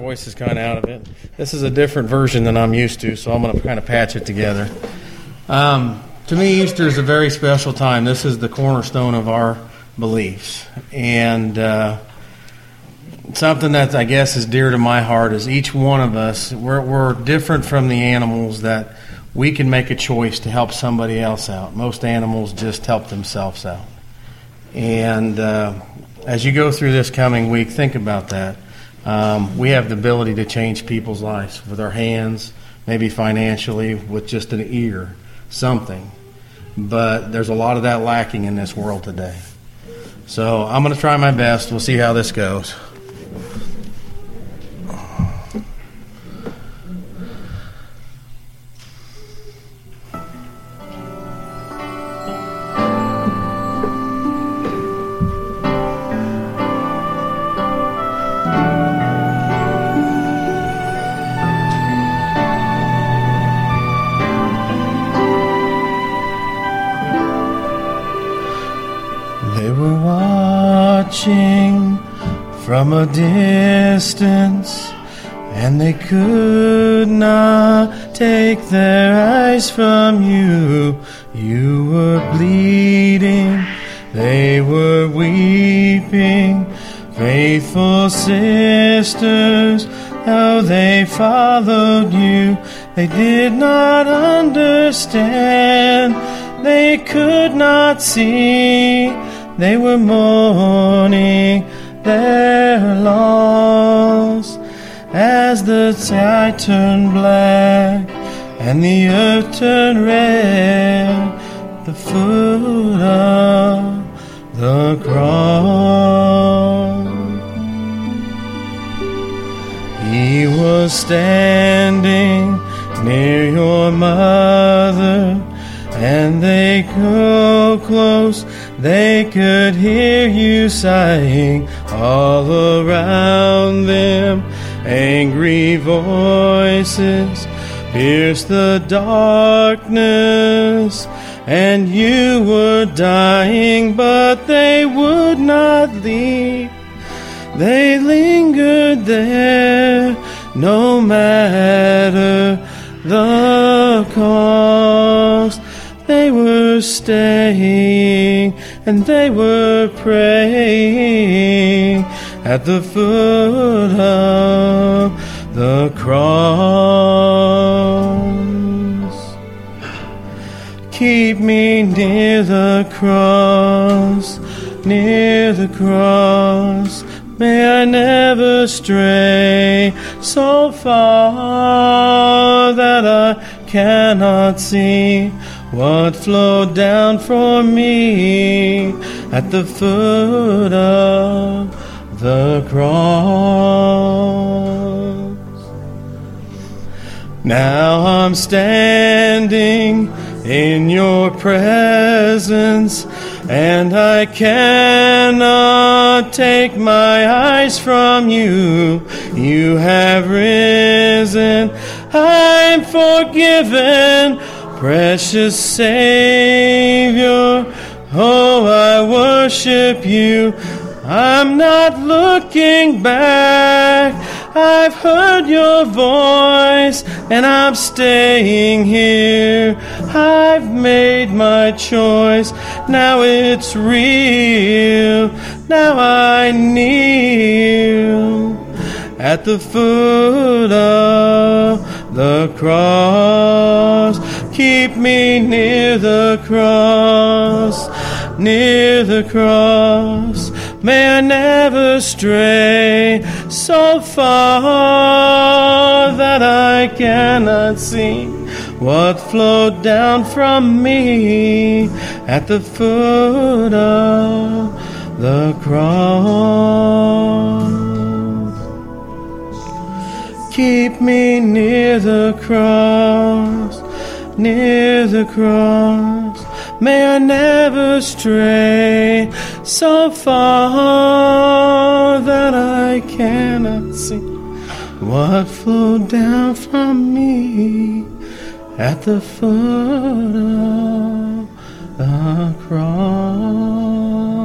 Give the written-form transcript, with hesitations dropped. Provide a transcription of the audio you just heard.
voice is kind of out of it. This is a different version than I'm used to, so I'm going to kind of patch it together. To me, Easter is a very special time. This is the cornerstone of our beliefs. And something that I guess is dear to my heart is each one of us, we're different from the animals that we can make a choice to help somebody else out. Most animals just help themselves out. And as you go through this coming week, think about that. We have the ability to change people's lives with our hands, maybe financially, with just an ear, something. But there's a lot of that lacking in this world today. So I'm going to try my best. We'll see how this goes. From a distance, and they could not take their eyes from you. You were bleeding, they were weeping. Faithful sisters, how they followed you. They did not understand, they could not see. They were mourning their loss as the sky turned black and the earth turned red at the foot of the cross. He was standing near your mother, and they go close. They could hear you sighing all around them. Angry voices pierced the darkness, and you were dying, but they would not leave. They lingered there, no matter the cost. They were staying, and they were praying at the foot of the cross. Keep me near the cross, near the cross. May I never stray so far that I cannot see what flowed down for me at the foot of the cross. Now I'm standing in your presence, and I cannot take my eyes from you. You have risen, I'm forgiven. Precious Savior, oh, I worship you. I'm not looking back. I've heard your voice, and I'm staying here. I've made my choice. Now it's real. Now I kneel at the foot of the cross. Keep me near the cross, near the cross. May I never stray so far that I cannot see what flowed down from me at the foot of the cross. Keep me near the cross, near the cross. May I never stray so far that I cannot see what flowed down from me at the foot of the cross.